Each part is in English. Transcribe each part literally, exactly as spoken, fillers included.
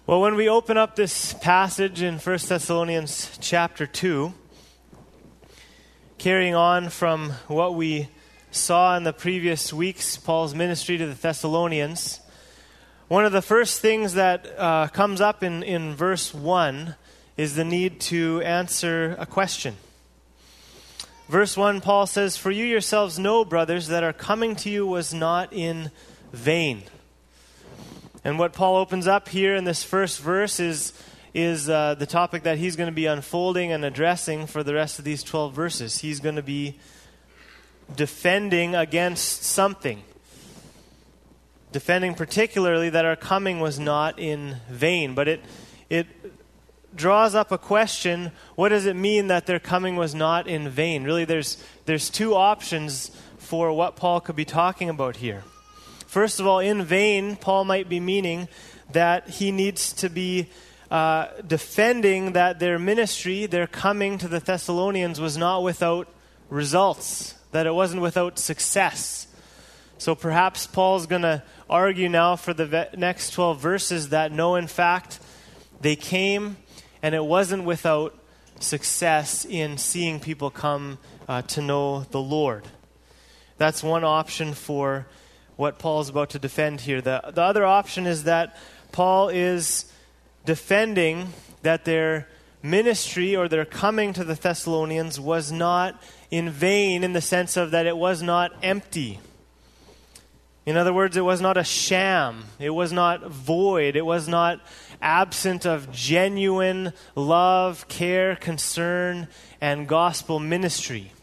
Well, when we open up this passage in First Thessalonians chapter two, carrying on from what we saw in the previous weeks, Paul's ministry to the Thessalonians, one of the first things that uh, comes up in, in verse one is the need to answer a question. Verse one, Paul says, "For you yourselves know, brothers, that our coming to you was not in vain." And what Paul opens up here in this first verse is, is uh, the topic that he's going to be unfolding and addressing for the rest of these twelve verses. He's going to be defending against something. Defending particularly that our coming was not in vain. But it it draws up a question: what does it mean that their coming was not in vain? Really, there's there's two options for what Paul could be talking about here. First of all, in vain, Paul might be meaning that he needs to be uh, defending that their ministry, their coming to the Thessalonians, was not without results, that it wasn't without success. So perhaps Paul's going to argue now for the ve- next twelve verses that no, in fact, they came and it wasn't without success in seeing people come uh, to know the Lord. That's one option for what Paul is about to defend here. The, the other option is that Paul is defending that their ministry or their coming to the Thessalonians was not in vain, in the sense of that it was not empty. In other words, it was not a sham. It was not void. It was not absent of genuine love, care, concern, and gospel ministry.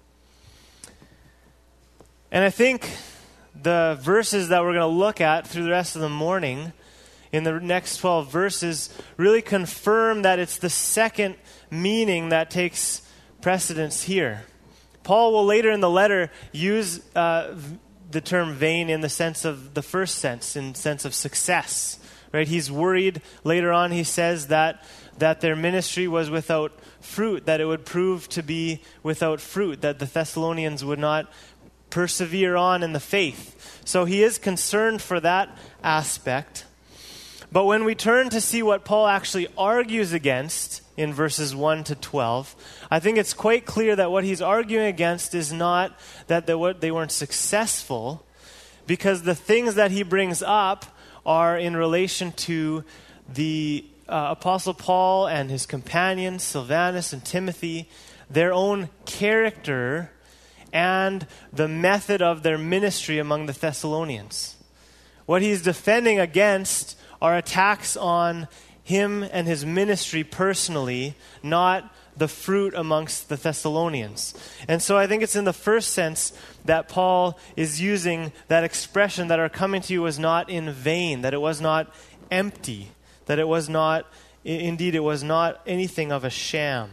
And I think the verses that we're going to look at through the rest of the morning, in the next twelve verses, really confirm that it's the second meaning that takes precedence here. Paul will later in the letter use uh, the term vain in the sense of the first sense, in the sense of success. Right? He's worried. Later on, he says that that their ministry was without fruit, that it would prove to be without fruit, that the Thessalonians would not persevere on in the faith. So he is concerned for that aspect. But when we turn to see what Paul actually argues against in verses one to twelve, I think it's quite clear that what he's arguing against is not that they weren't successful, because the things that he brings up are in relation to the uh, Apostle Paul and his companions, Silvanus and Timothy, their own character and the method of their ministry among the Thessalonians. What he's defending against are attacks on him and his ministry personally, not the fruit amongst the Thessalonians. And so I think it's in the first sense that Paul is using that expression that our coming to you was not in vain, that it was not empty, that it was not, indeed it was not anything of a sham.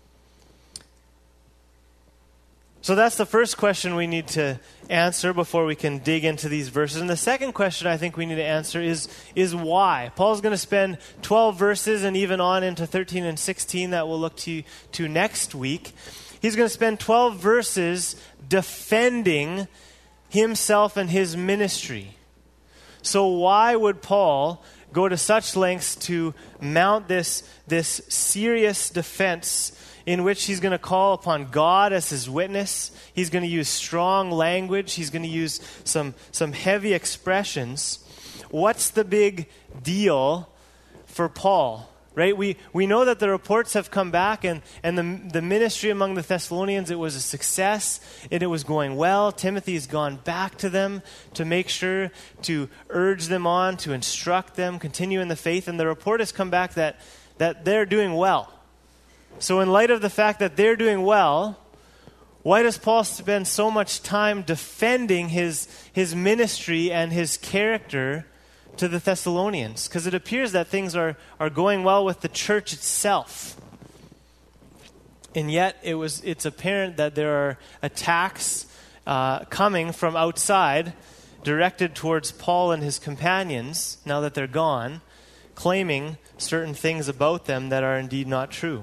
So that's the first question we need to answer before we can dig into these verses. And the second question I think we need to answer is, is why? Paul's going to spend twelve verses and even on into thirteen and sixteen that we'll look to, to next week. He's going to spend twelve verses defending himself and his ministry. So why would Paul go to such lengths to mount this, this serious defense in which he's going to call upon God as his witness? He's going to use strong language. He's going to use some, some heavy expressions. What's the big deal for Paul? Right? We we know that the reports have come back, and, and the, the ministry among the Thessalonians, it was a success, and it was going well. Timothy's gone back to them to make sure to urge them on, to instruct them, continue in the faith, and the report has come back that, that they're doing well. So in light of the fact that they're doing well, why does Paul spend so much time defending his, his ministry and his character to the Thessalonians? Because it appears that things are, are going well with the church itself. And yet it was it's apparent that there are attacks uh, coming from outside directed towards Paul and his companions, now that they're gone, claiming certain things about them that are indeed not true.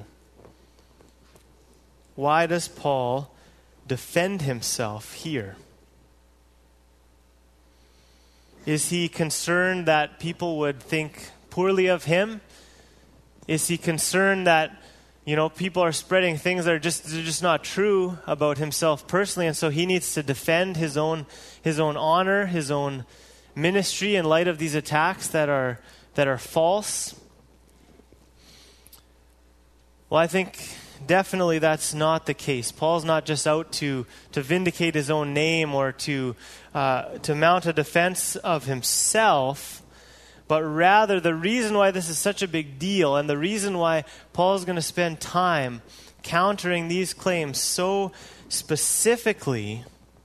Why does Paul defend himself here? Is he concerned that people would think poorly of him? Is he concerned that, you know, people are spreading things that are just they're just not true about himself personally, and so he needs to defend his own his own honor, his own ministry in light of these attacks that are that are false? Well, I think definitely that's not the case. Paul's not just out to to vindicate his own name or to uh, to mount a defense of himself. But rather, the reason why this is such a big deal and the reason why Paul is going to spend time countering these claims so specifically,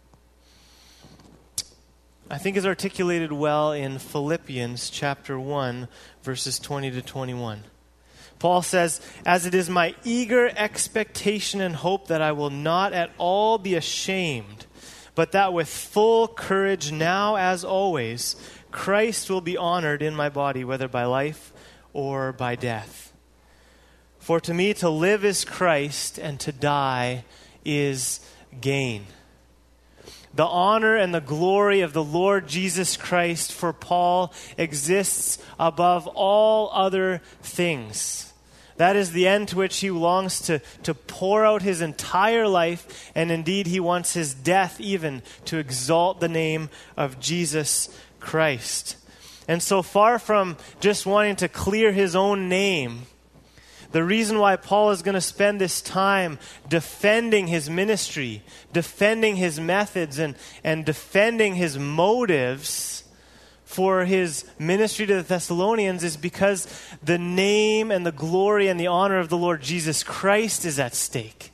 I think is articulated well in Philippians chapter one, verses twenty to twenty-one. Paul says, "As it is my eager expectation and hope that I will not at all be ashamed, but that with full courage now as always, Christ will be honored in my body, whether by life or by death. For to me to live is Christ, and to die is gain." The honor and the glory of the Lord Jesus Christ for Paul exists above all other things. That is the end to which he longs to, to pour out his entire life, and indeed he wants his death even to exalt the name of Jesus Christ. And so far from just wanting to clear his own name, the reason why Paul is going to spend this time defending his ministry, defending his methods, and, and defending his motives for his ministry to the Thessalonians is because the name and the glory and the honor of the Lord Jesus Christ is at stake.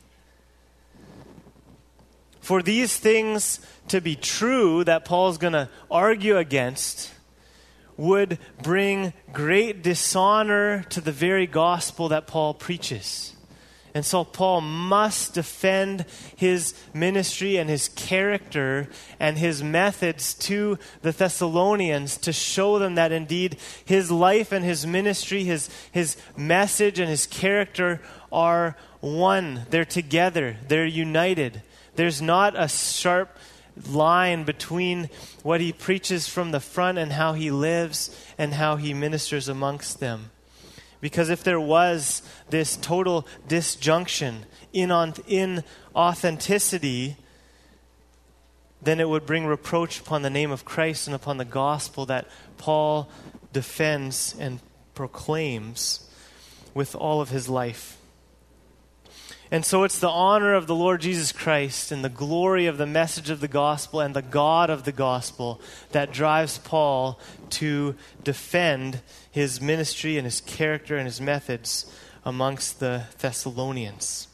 For these things to be true that Paul's going to argue against would bring great dishonor to the very gospel that Paul preaches. And so Paul must defend his ministry and his character and his methods to the Thessalonians to show them that indeed his life and his ministry, his, his message and his character are one. They're together. They're united. There's not a sharp line between what he preaches from the front and how he lives and how he ministers amongst them. Because if there was this total disjunction in, on, in authenticity, then it would bring reproach upon the name of Christ and upon the gospel that Paul defends and proclaims with all of his life. And so it's the honor of the Lord Jesus Christ and the glory of the message of the gospel and the God of the gospel that drives Paul to defend his ministry and his character and his methods amongst the Thessalonians.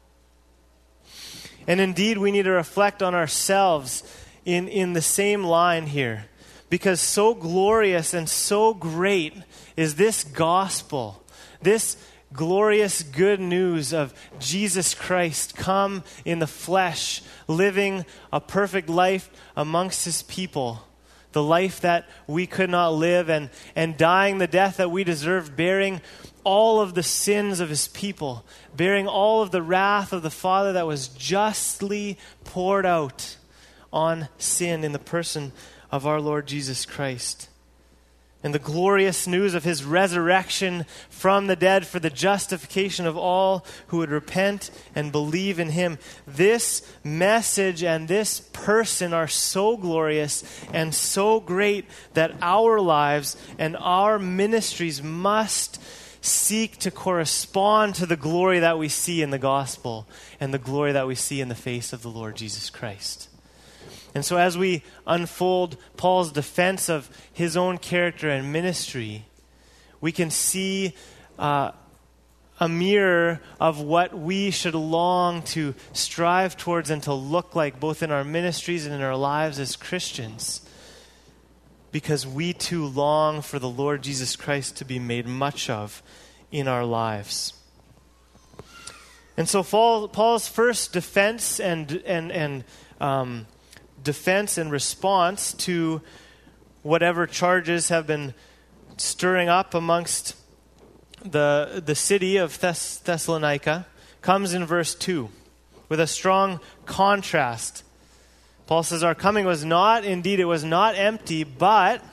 And indeed, we need to reflect on ourselves in, in the same line here, because so glorious and so great is this gospel, this glorious good news of Jesus Christ come in the flesh, living a perfect life amongst his people, the life that we could not live, and, and dying the death that we deserve, bearing all of the sins of his people, bearing all of the wrath of the Father that was justly poured out on sin in the person of our Lord Jesus Christ. And the glorious news of his resurrection from the dead for the justification of all who would repent and believe in him. This message and this person are so glorious and so great that our lives and our ministries must seek to correspond to the glory that we see in the gospel and the glory that we see in the face of the Lord Jesus Christ. And so as we unfold Paul's defense of his own character and ministry, we can see uh, a mirror of what we should long to strive towards and to look like both in our ministries and in our lives as Christians, because we too long for the Lord Jesus Christ to be made much of in our lives. And so Paul's first defense and and and um, defense and response to whatever charges have been stirring up amongst the the city of Thess- Thessalonica comes in verse two with a strong contrast. Paul says, our coming was not, indeed it was not empty, but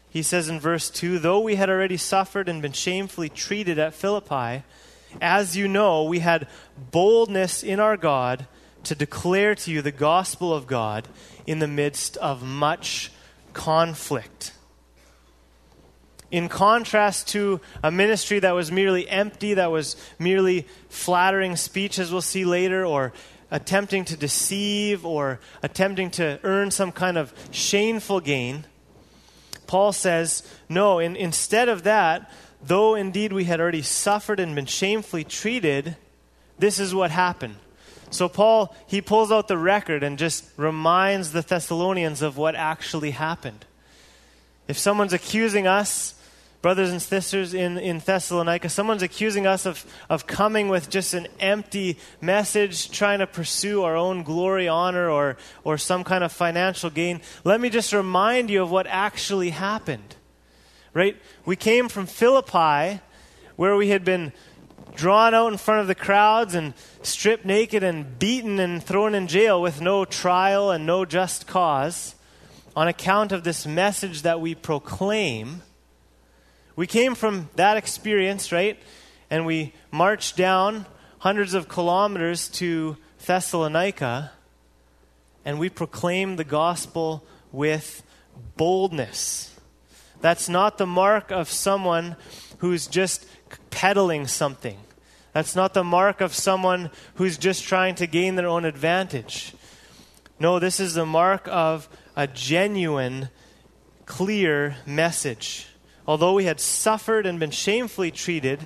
he says in verse two, though we had already suffered and been shamefully treated at Philippi, as you know, we had boldness in our God to declare to you the gospel of God in the midst of much conflict. In contrast to a ministry that was merely empty, that was merely flattering speech, as we'll see later, or attempting to deceive, or attempting to earn some kind of shameful gain, Paul says, no, in, instead of that, though indeed we had already suffered and been shamefully treated, this is what happened. So Paul, he pulls out the record and just reminds the Thessalonians of what actually happened. If someone's accusing us, brothers and sisters in, in Thessalonica, someone's accusing us of, of coming with just an empty message, trying to pursue our own glory, honor, or, or some kind of financial gain, let me just remind you of what actually happened. Right? We came from Philippi, where we had been drawn out in front of the crowds and stripped naked and beaten and thrown in jail with no trial and no just cause on account of this message that we proclaim. We came from that experience, right? And we marched down hundreds of kilometers to Thessalonica, and we proclaimed the gospel with boldness. That's not the mark of someone who's just peddling something. That's not the mark of someone who's just trying to gain their own advantage. No, this is the mark of a genuine, clear message. Although we had suffered and been shamefully treated,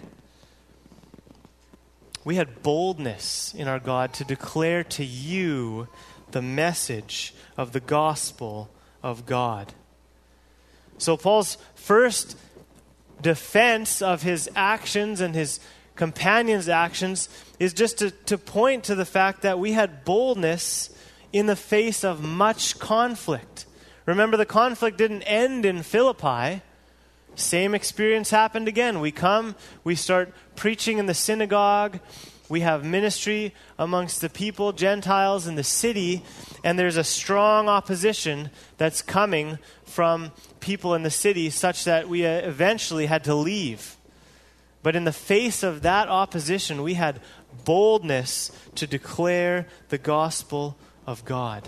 we had boldness in our God to declare to you the message of the gospel of God. So Paul's first defense of his actions and his companions' actions is just to, to point to the fact that we had boldness in the face of much conflict. Remember, the conflict didn't end in Philippi. Same experience happened again. We come, we start preaching in the synagogue, we have ministry amongst the people, Gentiles in the city, and there's a strong opposition that's coming from people in the city such that we eventually had to leave. But in the face of that opposition, we had boldness to declare the gospel of God.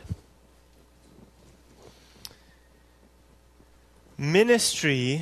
Ministry,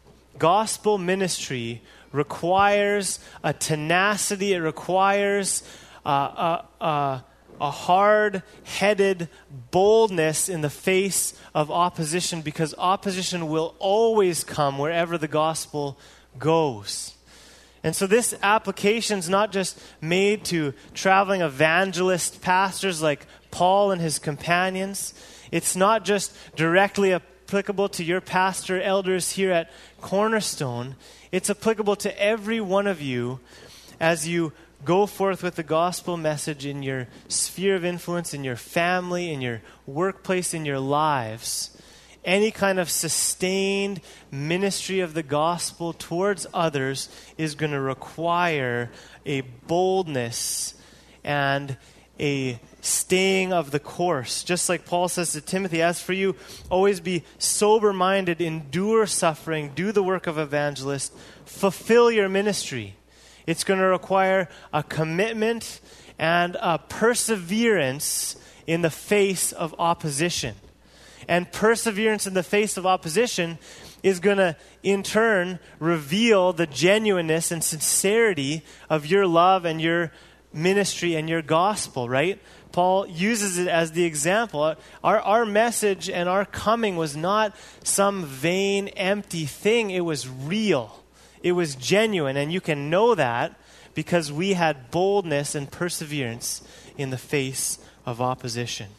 gospel ministry, requires a tenacity. It requires uh, a, a, a hard-headed boldness in the face of opposition, because opposition will always come wherever the gospel goes. And so this application is not just made to traveling evangelist pastors like Paul and his companions. It's not just directly applicable to your pastor, elders here at Cornerstone. It's applicable to every one of you as you go forth with the gospel message in your sphere of influence, in your family, in your workplace, in your lives. Any kind of sustained ministry of the gospel towards others is going to require a boldness and a staying of the course. Just like Paul says to Timothy, as for you, always be sober-minded, endure suffering, do the work of evangelist, fulfill your ministry. It's going to require a commitment and a perseverance in the face of opposition. And perseverance in the face of opposition is going to, in turn, reveal the genuineness and sincerity of your love and your ministry and your gospel, right? Paul uses it as the example. Our, our message and our coming was not some vain, empty thing. It was real. It was genuine. And you can know that because we had boldness and perseverance in the face of opposition.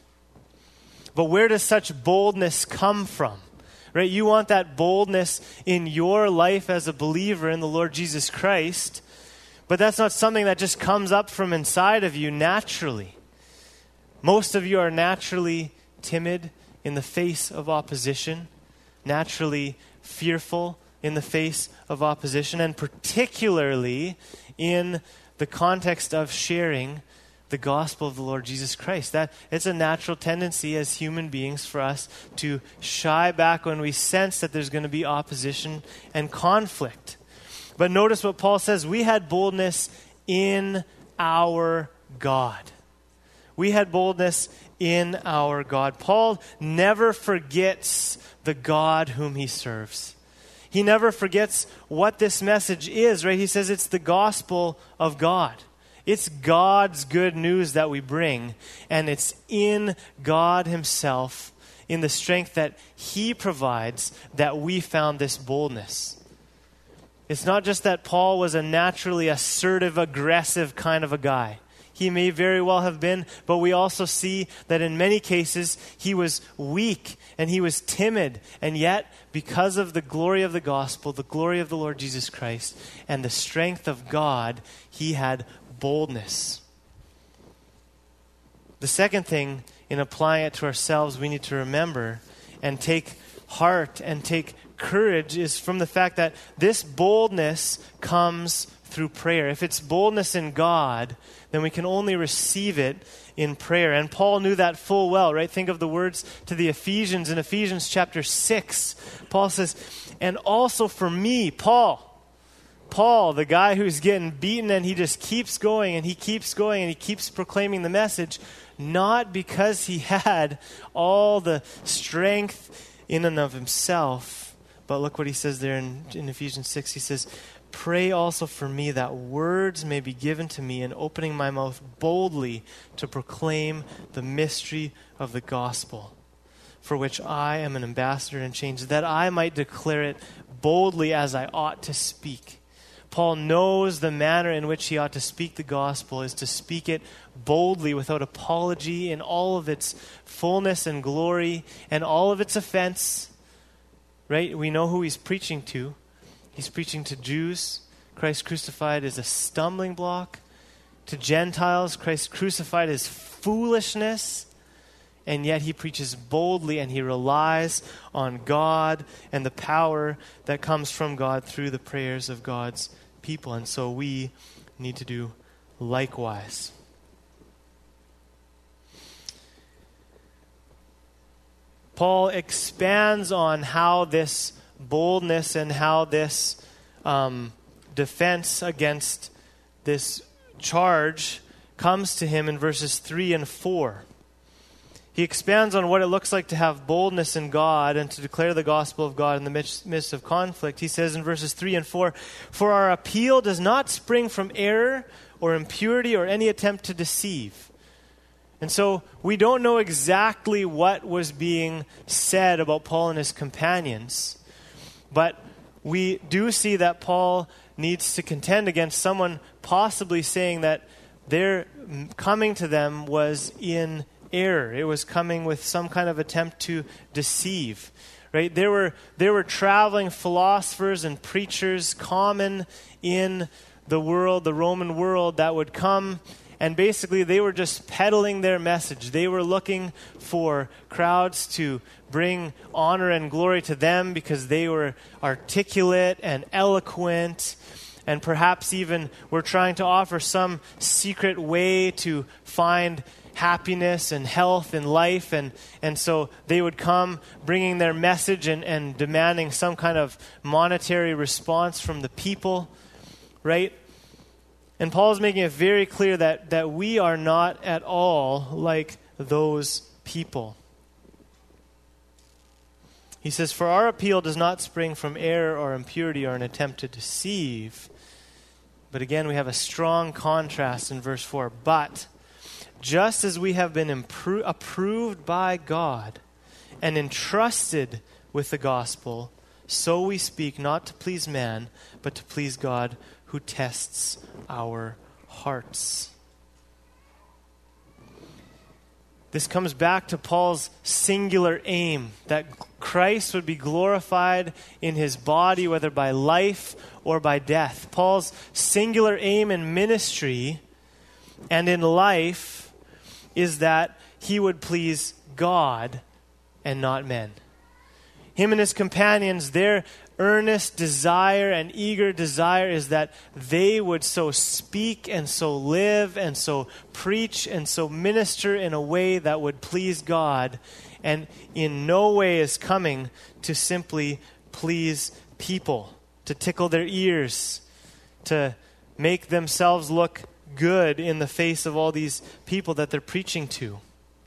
But where does such boldness come from? Right? You want that boldness in your life as a believer in the Lord Jesus Christ, but that's not something that just comes up from inside of you naturally. Most of you are naturally timid in the face of opposition, naturally fearful in the face of opposition, and particularly in the context of sharing the gospel of the Lord Jesus Christ. That it's a natural tendency as human beings for us to shy back when we sense that there's going to be opposition and conflict. But notice what Paul says, we had boldness in our God. We had boldness in our God. Paul never forgets the God whom he serves. He never forgets what this message is, right? He says it's the gospel of God. It's God's good news that we bring, and it's in God himself, in the strength that he provides, that we found this boldness. It's not just that Paul was a naturally assertive, aggressive kind of a guy. He may very well have been, but we also see that in many cases he was weak and he was timid. And yet, because of the glory of the gospel, the glory of the Lord Jesus Christ, and the strength of God, he had boldness. The second thing in applying it to ourselves we need to remember and take heart and take courage is from the fact that this boldness comes through prayer. If it's boldness in God, then we can only receive it in prayer. And Paul knew that full well, right? Think of the words to the Ephesians in Ephesians chapter six. Paul says, and also for me, Paul, Paul, the guy who's getting beaten and he just keeps going and he keeps going and he keeps proclaiming the message, not because he had all the strength in and of himself, but look what he says there in, in Ephesians six. He says, pray also for me that words may be given to me in opening my mouth boldly to proclaim the mystery of the gospel, for which I am an ambassador in chains, that I might declare it boldly as I ought to speak. Paul knows the manner in which he ought to speak the gospel is to speak it boldly without apology in all of its fullness and glory and all of its offense. Right? We know who he's preaching to. He's preaching to Jews. Christ crucified is a stumbling block. To Gentiles, Christ crucified is foolishness. And yet he preaches boldly and he relies on God and the power that comes from God through the prayers of God's people. And so we need to do likewise. Paul expands on how this boldness and how this um, defense against this charge comes to him in verses three and four. He expands on what it looks like to have boldness in God and to declare the gospel of God in the midst, midst of conflict. He says in verses three and four, for our appeal does not spring from error or impurity or any attempt to deceive. And so we don't know exactly what was being said about Paul and his companions, but we do see that Paul needs to contend against someone possibly saying that their coming to them was in error. It was coming with some kind of attempt to deceive. Right? There were there were traveling philosophers and preachers common in the world, the Roman world, that would come. And basically, they were just peddling their message. They were looking for crowds to bring honor and glory to them because they were articulate and eloquent, and perhaps even were trying to offer some secret way to find happiness and health in life. And, and so they would come bringing their message and, and demanding some kind of monetary response from the people, right? And Paul is making it very clear that, that we are not at all like those people. He says, for our appeal does not spring from error or impurity or an attempt to deceive. But again, we have a strong contrast in verse four. But just as we have been impro- approved by God and entrusted with the gospel, so we speak not to please man, but to please God, who tests our hearts. This comes back to Paul's singular aim, that Christ would be glorified in his body, whether by life or by death. Paul's singular aim in ministry and in life is that he would please God and not men. Him and his companions, their earnest desire and eager desire is that they would so speak and so live and so preach and so minister in a way that would please God, and in no way is coming to simply please people, to tickle their ears, to make themselves look good in the face of all these people that they're preaching to.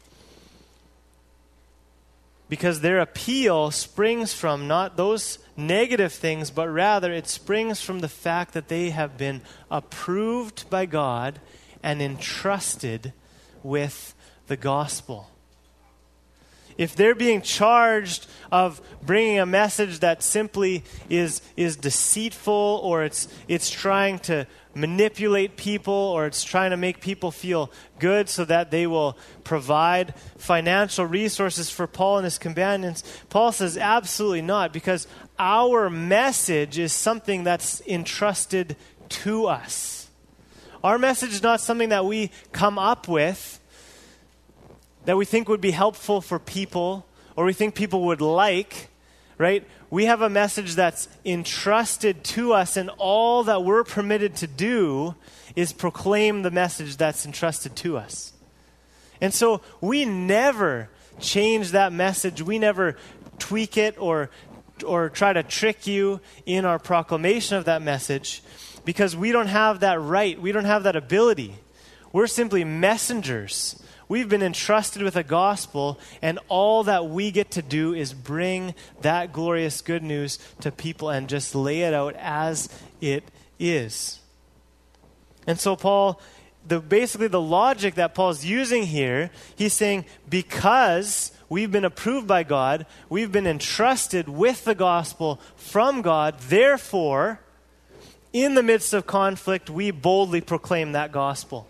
Because their appeal springs from not those negative things, but rather it springs from the fact that they have been approved by God and entrusted with the gospel. If they're being charged of bringing a message that simply is is deceitful, or it's it's trying to manipulate people, or it's trying to make people feel good so that they will provide financial resources for Paul and his companions, Paul says absolutely not, because our message is something that's entrusted to us. Our message is not something that we come up with, that we think would be helpful for people, or we think people would like, right? We have a message that's entrusted to us, and all that we're permitted to do is proclaim the message that's entrusted to us. And so we never change that message. We never tweak it or or try to trick you in our proclamation of that message, because we don't have that right. We don't have that ability. We're simply messengers. We've been entrusted with a gospel, and all that we get to do is bring that glorious good news to people and just lay it out as it is. And so Paul, the basically the logic that Paul's using here, he's saying because we've been approved by God, we've been entrusted with the gospel from God, therefore, in the midst of conflict, we boldly proclaim that gospel.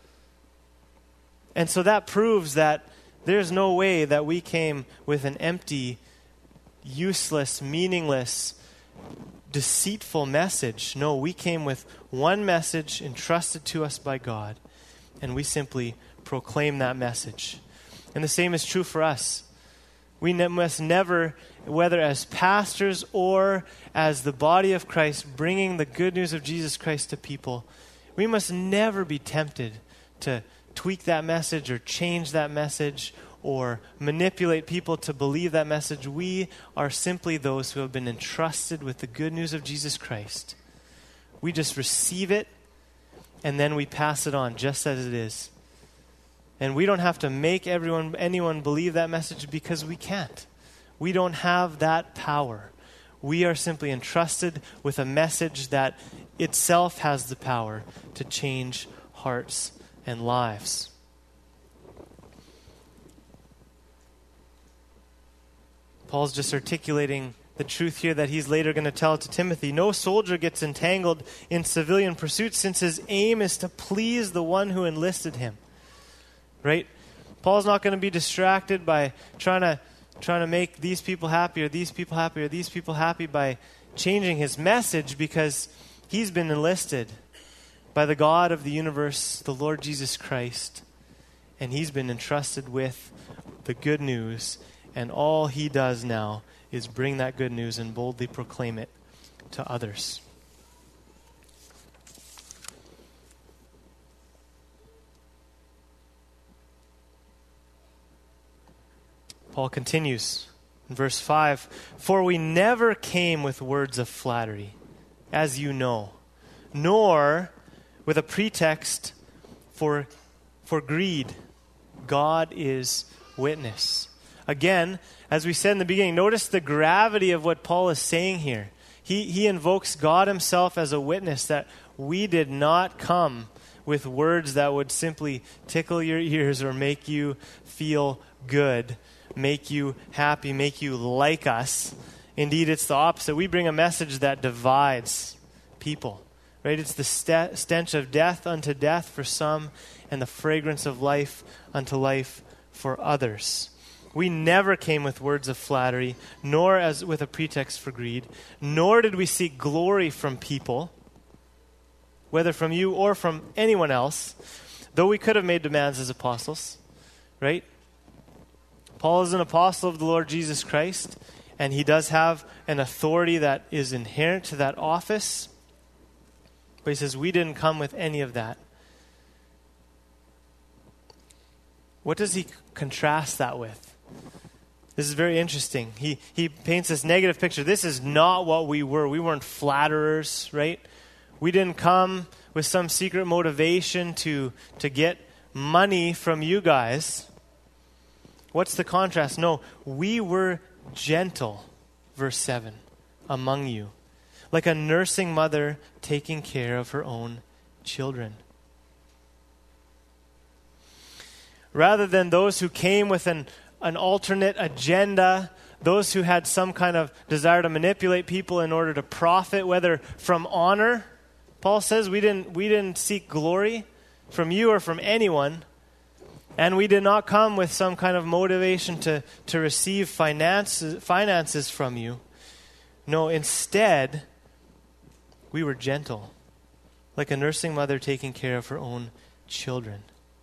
And so that proves that there's no way that we came with an empty, useless, meaningless, deceitful message. No, we came with one message entrusted to us by God, and we simply proclaim that message. And the same is true for us. We ne- must never, whether as pastors or as the body of Christ, bringing the good news of Jesus Christ to people, we must never be tempted to tweak that message or change that message or manipulate people to believe that message. We are simply those who have been entrusted with the good news of Jesus Christ. We just receive it, and then we pass it on just as it is. And we don't have to make everyone, anyone believe that message, because we can't. We don't have that power. We are simply entrusted with a message that itself has the power to change hearts and lives. Paul's just articulating the truth here that he's later going to tell to Timothy. No soldier gets entangled in civilian pursuits, since his aim is to please the one who enlisted him. Right? Paul's not going to be distracted by trying to trying to make these people happy or these people happy or these people happy by changing his message, because he's been enlisted by the God of the universe, the Lord Jesus Christ, and he's been entrusted with the good news, and all he does now is bring that good news and boldly proclaim it to others. Paul continues in verse five, "For we never came with words of flattery, as you know, nor with a pretext for, for greed. God is witness." Again, as we said in the beginning, notice the gravity of what Paul is saying here. He, he invokes God himself as a witness that we did not come with words that would simply tickle your ears or make you feel good, make you happy, make you like us. Indeed, it's the opposite. We bring a message that divides people. Right? It's the st- stench of death unto death for some, and the fragrance of life unto life for others. We never came with words of flattery, nor as with a pretext for greed, nor did we seek glory from people, whether from you or from anyone else, though we could have made demands as apostles. Right? Paul is an apostle of the Lord Jesus Christ, and he does have an authority that is inherent to that office. But he says, we didn't come with any of that. What does he contrast that with? This is very interesting. He he paints this negative picture. This is not what we were. We weren't flatterers, right? We didn't come with some secret motivation to, to get money from you guys. What's the contrast? No, we were gentle, verse seven, among you, like a nursing mother taking care of her own children. Rather than those who came with an, an alternate agenda, those who had some kind of desire to manipulate people in order to profit, whether from honor, Paul says we didn't we didn't seek glory from you or from anyone, and we did not come with some kind of motivation to, to receive finances, finances from you. No, instead, we were gentle, like a nursing mother taking care of her own children.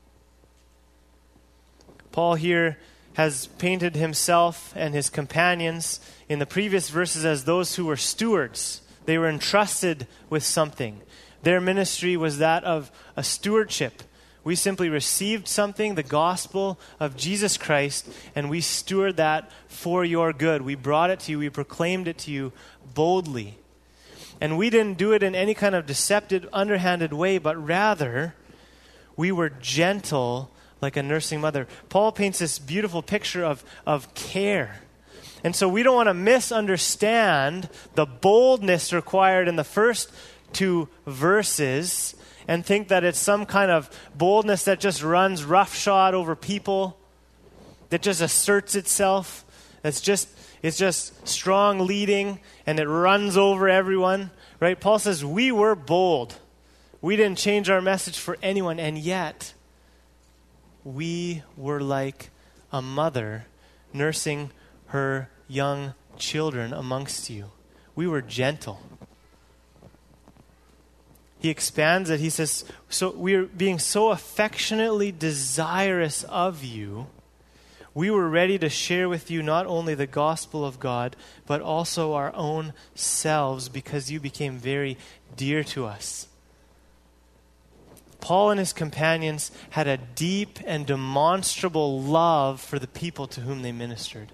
Paul here has painted himself and his companions in the previous verses as those who were stewards. They were entrusted with something. Their ministry was that of a stewardship. We simply received something, the gospel of Jesus Christ, and we steward that for your good. We brought it to you. We proclaimed it to you boldly. And we didn't do it in any kind of deceptive, underhanded way, but rather we were gentle like a nursing mother. Paul paints this beautiful picture of, of care. And so we don't want to misunderstand the boldness required in the first two verses and think that it's some kind of boldness that just runs roughshod over people, that just asserts itself, that's just it's just strong leading and it runs over everyone, right? Paul says we were bold. We didn't change our message for anyone, and yet we were like a mother nursing her young children amongst you. We were gentle. He expands it. He says, so we are being so affectionately desirous of you, we were ready to share with you not only the gospel of God, but also our own selves, because you became very dear to us. Paul and his companions had a deep and demonstrable love for the people to whom they ministered.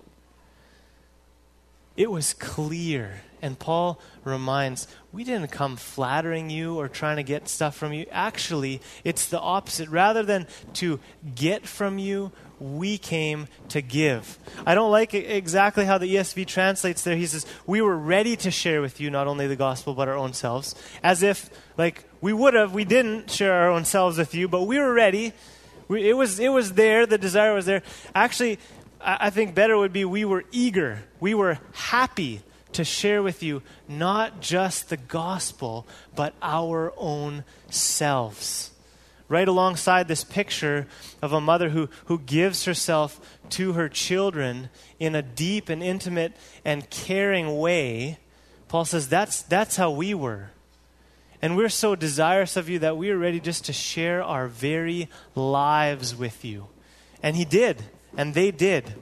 It was clear. And Paul reminds, we didn't come flattering you or trying to get stuff from you. Actually, it's the opposite. Rather than to get from you, we came to give. I don't like exactly how the E S V translates there. He says, we were ready to share with you not only the gospel, but our own selves. As if, like, we would have, we didn't share our own selves with you, but we were ready. We, it was, it was there. The desire was there. Actually, I, I think better would be we were eager. We were happy to share with you not just the gospel, but our own selves. Right alongside this picture of a mother who, who gives herself to her children in a deep and intimate and caring way, Paul says that's that's how we were. And we're so desirous of you that we are ready just to share our very lives with you. And he did, and they did.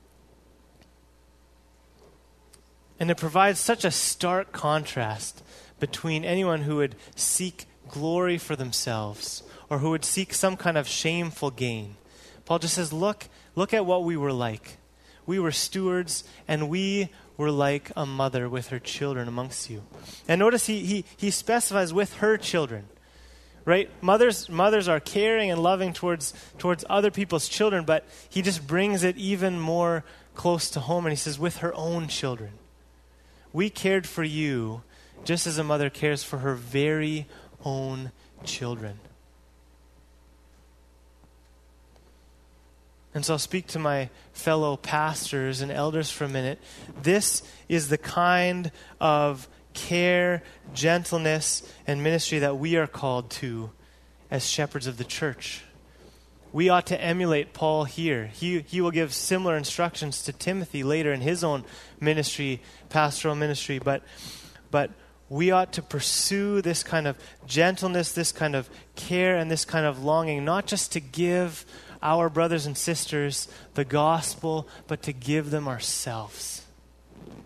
And it provides such a stark contrast between anyone who would seek glory for themselves or who would seek some kind of shameful gain. Paul just says, look, look at what we were like. We were stewards, and we were like a mother with her children amongst you. And notice he he he specifies with her children. Right? Mothers mothers are caring and loving towards towards other people's children, but he just brings it even more close to home, and he says with her own children. We cared for you just as a mother cares for her very own children. And so I'll speak to my fellow pastors and elders for a minute. This is the kind of care, gentleness, and ministry that we are called to as shepherds of the church. We ought to emulate Paul here. He, he will give similar instructions to Timothy later in his own ministry, pastoral ministry. But, but we ought to pursue this kind of gentleness, this kind of care, and this kind of longing, not just to give our brothers and sisters the gospel, but to give them ourselves.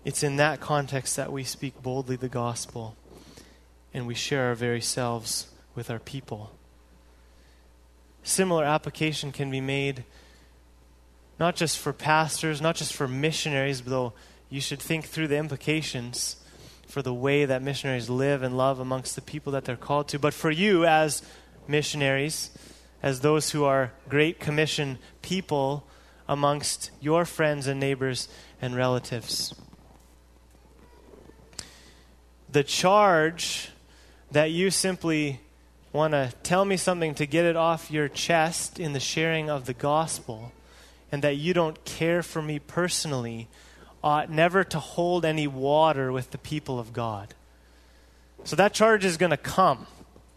It's in that context that we speak boldly the gospel and we share our very selves with our people. Similar application can be made not just for pastors, not just for missionaries, though you should think through the implications for the way that missionaries live and love amongst the people that they're called to, but for you as missionaries, as those who are Great Commission people amongst your friends and neighbors and relatives. The charge that you simply want to tell me something to get it off your chest in the sharing of the gospel, and that you don't care for me personally, ought never to hold any water with the people of God. So that charge is going to come.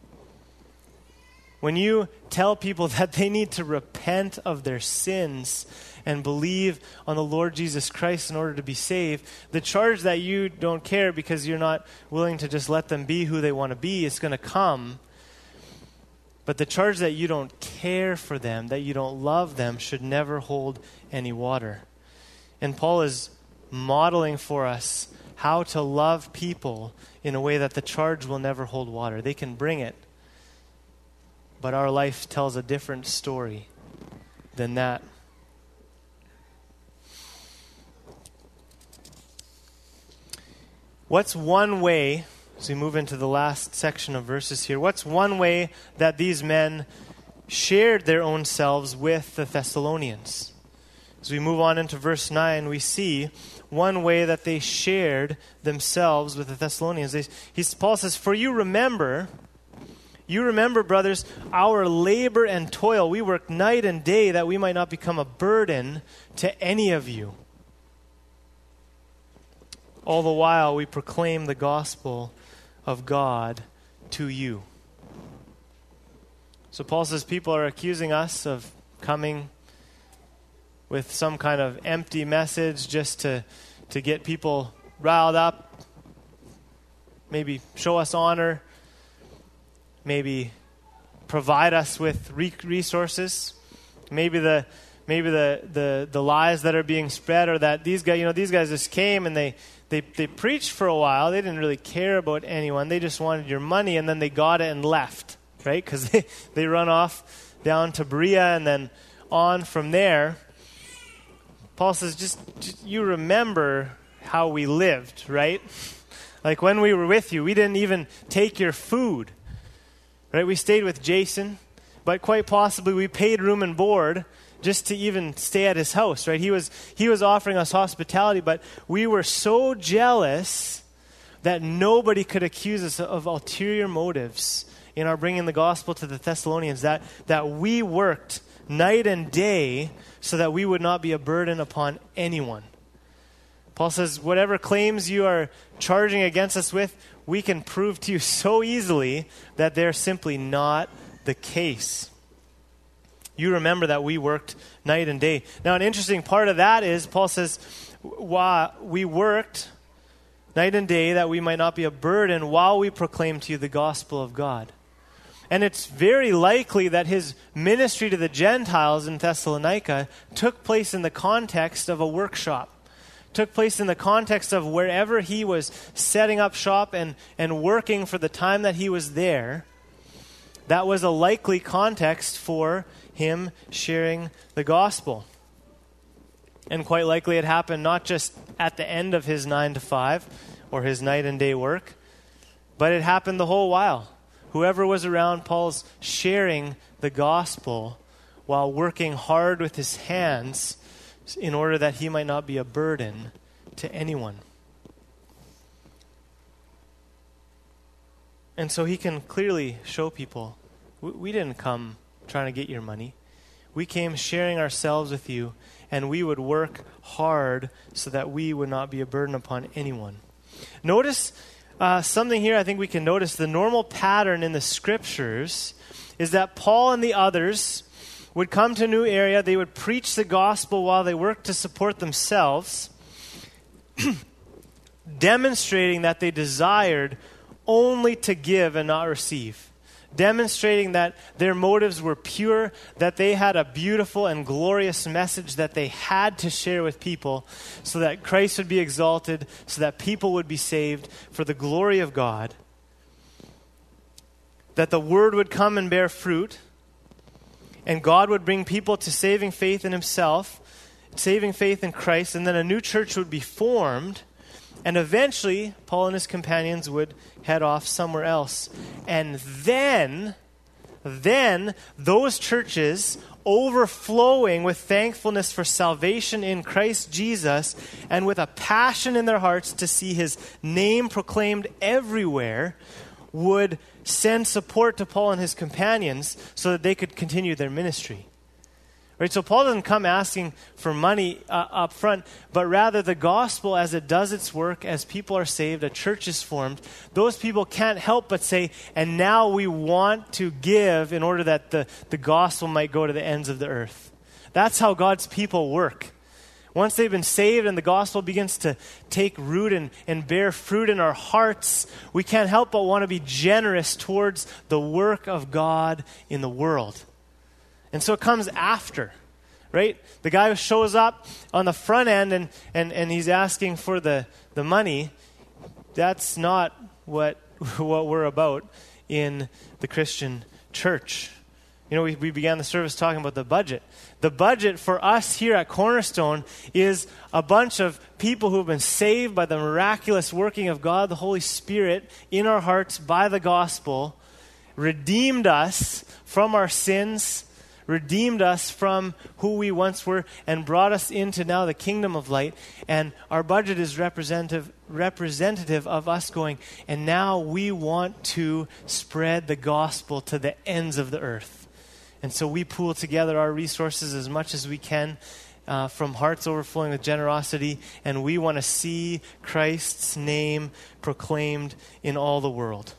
When you tell people that they need to repent of their sins and believe on the Lord Jesus Christ in order to be saved, the charge that you don't care because you're not willing to just let them be who they want to be is going to come. But the charge that you don't care for them, that you don't love them, should never hold any water. And Paul is modeling for us how to love people in a way that the charge will never hold water. They can bring it, but our life tells a different story than that. What's one way, as we move into the last section of verses here, what's one way that these men shared their own selves with the Thessalonians? As we move on into verse nine, we see one way that they shared themselves with the Thessalonians. They, he, Paul says, "For you remember... You remember, brothers, our labor and toil. We work night and day that we might not become a burden to any of you. All the while we proclaim the gospel of God to you." So Paul says people are accusing us of coming with some kind of empty message just to, to get people riled up, maybe show us honor, maybe provide us with re- resources. Maybe the maybe the, the the lies that are being spread are that these guys, you know, these guys just came and they, they, they preached for a while. They didn't really care about anyone. They just wanted your money, and then they got it and left, right? Because they, they run off down to Berea and then on from there. Paul says, just, just you remember how we lived, right? Like when we were with you, we didn't even take your food. Right, we stayed with Jason, but quite possibly we paid room and board just to even stay at his house, right? He was he was offering us hospitality, but we were so jealous that nobody could accuse us of ulterior motives in our bringing the gospel to the Thessalonians, that, that we worked night and day so that we would not be a burden upon anyone. Paul says, whatever claims you are charging against us with, we can prove to you so easily that they're simply not the case. You remember that we worked night and day. Now, an interesting part of that is, Paul says, while we worked night and day that we might not be a burden while we proclaim to you the gospel of God. And it's very likely that his ministry to the Gentiles in Thessalonica took place in the context of a workshop. Took place in the context of wherever he was setting up shop and, and working for the time that he was there. That was a likely context for him sharing the gospel. And quite likely it happened not just at the end of his nine to five or his night and day work, but it happened the whole while. Whoever was around, Paul's sharing the gospel while working hard with his hands in order that he might not be a burden to anyone. And so he can clearly show people, we didn't come trying to get your money. We came sharing ourselves with you, and we would work hard so that we would not be a burden upon anyone. Notice uh, something here I think we can notice. The normal pattern in the scriptures is that Paul and the others would come to a new area. They would preach the gospel while they worked to support themselves, demonstrating that they desired only to give and not receive. demonstrating that their motives were pure, that they had a beautiful and glorious message that they had to share with people so that Christ would be exalted, so that people would be saved for the glory of God, that the word would come and bear fruit, and God would bring people to saving faith in himself, saving faith in Christ, and then a new church would be formed. And eventually, Paul and his companions would head off somewhere else. And then, then those churches, overflowing with thankfulness for salvation in Christ Jesus, and with a passion in their hearts to see his name proclaimed everywhere, would send support to Paul and his companions so that they could continue their ministry. Right, so Paul doesn't come asking for money uh, up front, but rather the gospel, as it does its work, as people are saved, a church is formed, those people can't help but say, and now we want to give in order that the, the gospel might go to the ends of the earth. That's how God's people work. Once they've been saved and the gospel begins to take root and, and bear fruit in our hearts, we can't help but want to be generous towards the work of God in the world. And so it comes after, right? The guy who shows up on the front end and, and, and he's asking for the, the money, that's not what, what we're about in the Christian church. You know, we, we began the service talking about the budget. The budget for us here at Cornerstone is a bunch of people who have been saved by the miraculous working of God, the Holy Spirit, in our hearts by the gospel, redeemed us from our sins, redeemed us from who we once were, and brought us into now the kingdom of light. And our budget is representative representative of us going, and now we want to spread the gospel to the ends of the earth. And so we pool together our resources as much as we can uh, from hearts overflowing with generosity, and we want to see Christ's name proclaimed in all the world.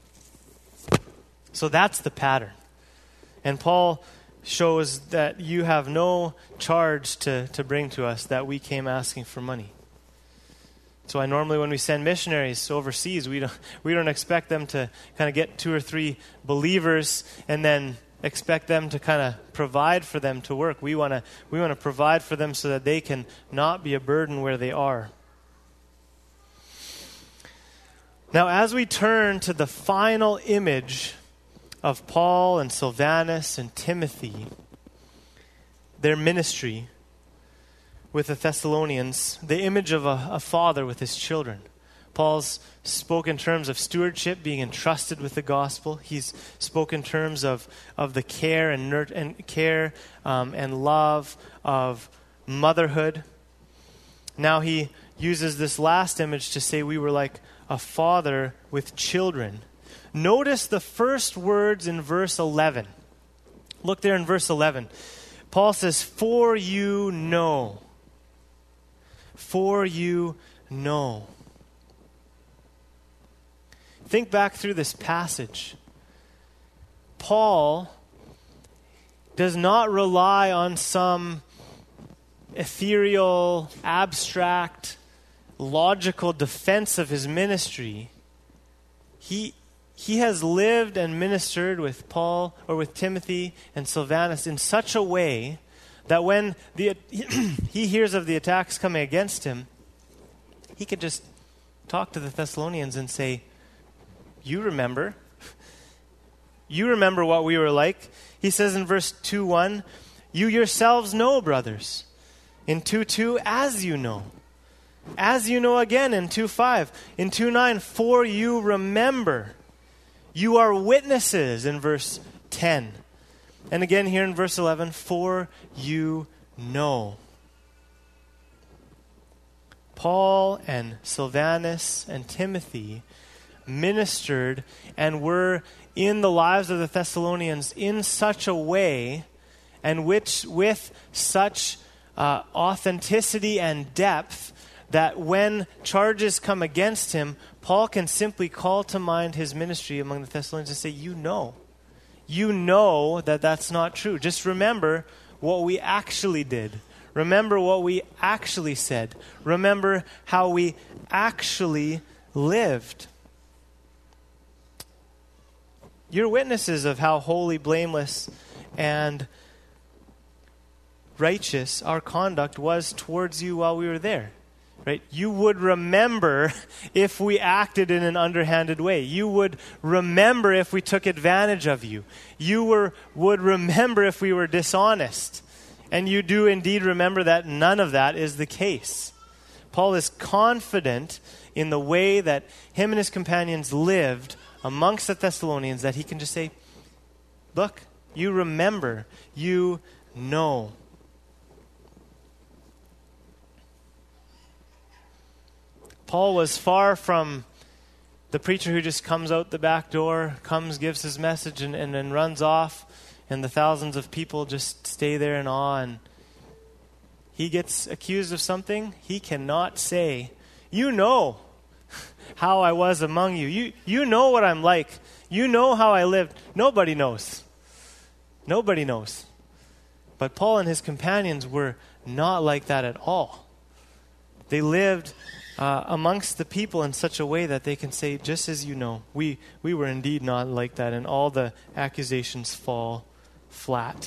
So that's the pattern. And Paul shows that you have no charge to, to bring to us, that we came asking for money. So I normally, when we send missionaries overseas, we don't, we don't expect them to kind of get two or three believers and then expect them to kind of provide for them to work. We want to we want to provide for them so that they can not be a burden where they are. Now, as we turn to the final image of Paul and Silvanus and Timothy, their ministry with the Thessalonians, the image of a, a father with his children. Paul's spoke in terms of stewardship, being entrusted with the gospel. He's spoken in terms of, of the care and, nur- and care um, and love of motherhood. Now he uses this last image to say we were like a father with children. Notice the first words in verse eleven. Look there in verse eleven. Paul says, "For you know." For you know. Think back through this passage. Paul does not rely on some ethereal, abstract, logical defense of his ministry. He He has lived and ministered with Paul or with Timothy and Silvanus in such a way that when the he hears of the attacks coming against him, he could just talk to the Thessalonians and say, you remember. You remember what we were like. He says in verse two one, you yourselves know, brothers. In two two, as you know. As you know again in two five. In two nine, for you remember. You are witnesses in verse ten. And again here in verse eleven, for you know. Paul and Silvanus and Timothy ministered and were in the lives of the Thessalonians in such a way and which with such uh, authenticity and depth that when charges come against him, Paul can simply call to mind his ministry among the Thessalonians and say, you know. You know that that's not true. Just remember what we actually did. Remember what we actually said. Remember how we actually lived. you're witnesses of how holy, blameless, and righteous our conduct was towards you while we were there. Right? You would remember if we acted in an underhanded way. You would remember if we took advantage of you. You were, would remember if we were dishonest. And you do indeed remember that none of that is the case. Paul is confident in the way that him and his companions lived amongst the Thessalonians that he can just say, look, you remember, you know. Paul was far from the preacher who just comes out the back door, comes, gives his message, and, and then runs off, and the thousands of people just stay there in awe. And he gets accused of something, he cannot say, you know how I was among you. You, you know what I'm like. You know how I lived. Nobody knows. Nobody knows. But Paul and his companions were not like that at all. They lived Uh, amongst the people in such a way that they can say, just as you know, we, we were indeed not like that, and all the accusations fall flat.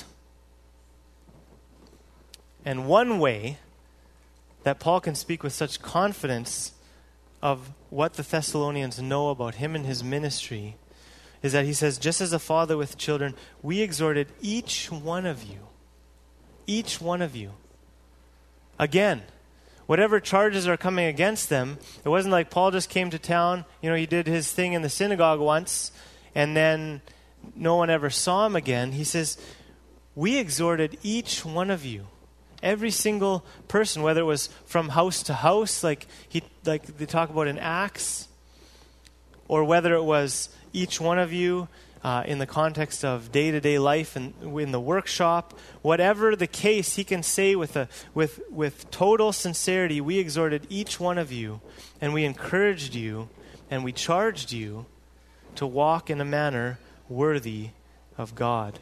And one way that Paul can speak with such confidence of what the Thessalonians know about him and his ministry is that he says, just as a father with children, we exhorted each one of you, each one of you, again, whatever charges are coming against them, it wasn't like Paul just came to town, you know, he did his thing in the synagogue once, and then no one ever saw him again. He says, we exhorted each one of you, every single person, whether it was from house to house, like he, like they talk about in Acts, or whether it was each one of you Uh, in the context of day-to-day life and in the workshop, whatever the case, he can say with a with with total sincerity, we exhorted each one of you, and we encouraged you, and we charged you to walk in a manner worthy of God.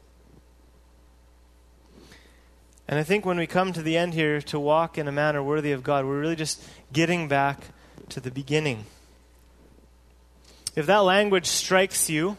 And I think when we come to the end here, to walk in a manner worthy of God, we're really just getting back to the beginning. If that language strikes you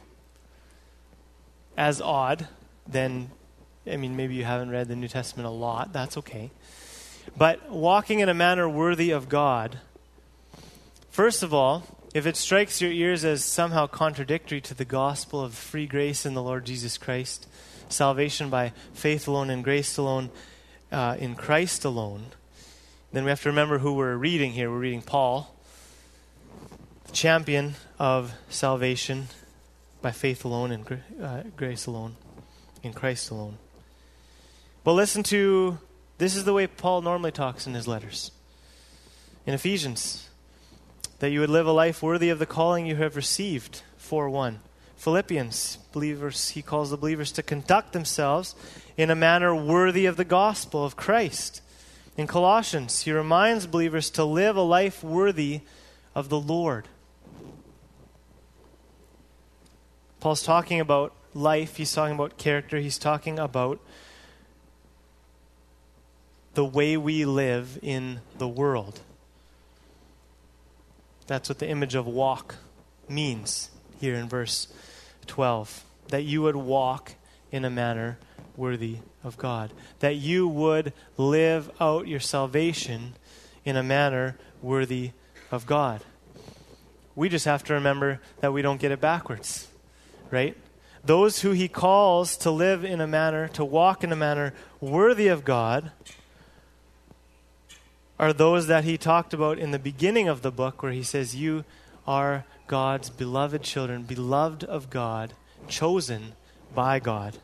as odd, then, I mean, maybe you haven't read the New Testament a lot. That's okay. But walking in a manner worthy of God, first of all, if it strikes your ears as somehow contradictory to the gospel of free grace in the Lord Jesus Christ, salvation by faith alone and grace alone, uh, in Christ alone, then we have to remember who we're reading here. We're reading Paul, the champion of salvation by faith alone and uh, grace alone, in Christ alone. But listen to, this is the way Paul normally talks in his letters. In Ephesians, that you would live a life worthy of the calling you have received, four one. Philippians, believers, he calls the believers to conduct themselves in a manner worthy of the gospel of Christ. In Colossians, he reminds believers to live a life worthy of the Lord. Paul's talking about life, he's talking about character, he's talking about the way we live in the world. That's what the image of walk means here in verse twelve. That you would walk in a manner worthy of God. That you would live out your salvation in a manner worthy of God. We just have to remember that we don't get it backwards. Right? Those who he calls to live in a manner, to walk in a manner worthy of God, are those that he talked about in the beginning of the book, where he says, you are God's beloved children, beloved of God, chosen by God.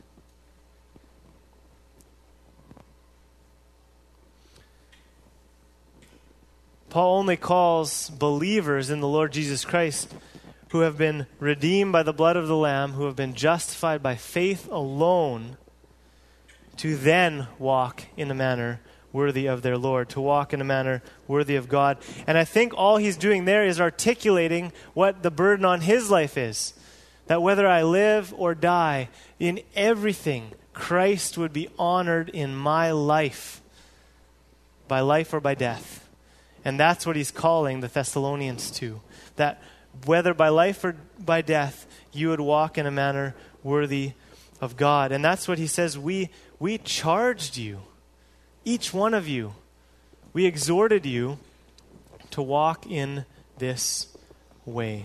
Paul only calls believers in the Lord Jesus Christ who have been redeemed by the blood of the Lamb, who have been justified by faith alone, to then walk in a manner worthy of their Lord, to walk in a manner worthy of God. And I think all he's doing there is articulating what the burden on his life is. That whether I live or die, in everything, Christ would be honored in my life, by life or by death. And that's what he's calling the Thessalonians to. That whether by life or by death, you would walk in a manner worthy of God. And that's what he says. We, we charged you, each one of you. We exhorted you to walk in this way.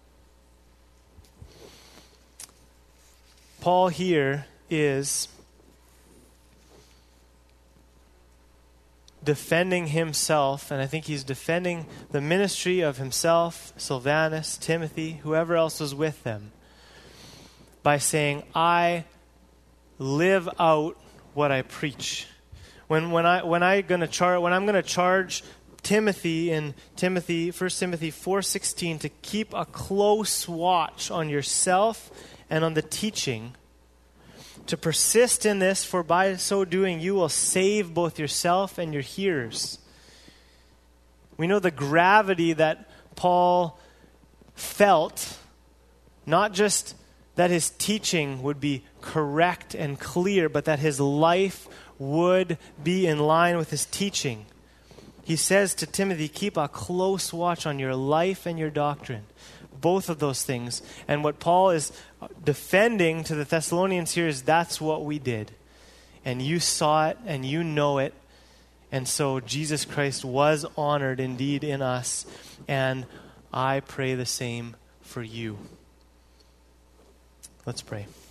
Paul here is defending himself, and I think he's defending the ministry of himself, Silvanus, Timothy, whoever else was with them, by saying, I live out what I preach. When when I when I gonna char when I'm gonna charge Timothy in Timothy First Timothy four sixteen to keep a close watch on yourself and on the teaching, to persist in this, for by so doing you will save both yourself and your hearers. We know the gravity that Paul felt, not just that his teaching would be correct and clear, but that his life would be in line with his teaching. He says to Timothy, keep a close watch on your life and your doctrine. Both of those things. And what Paul is defending to the Thessalonians here is that's what we did. And you saw it and you know it. And so Jesus Christ was honored indeed in us. And I pray the same for you. Let's pray.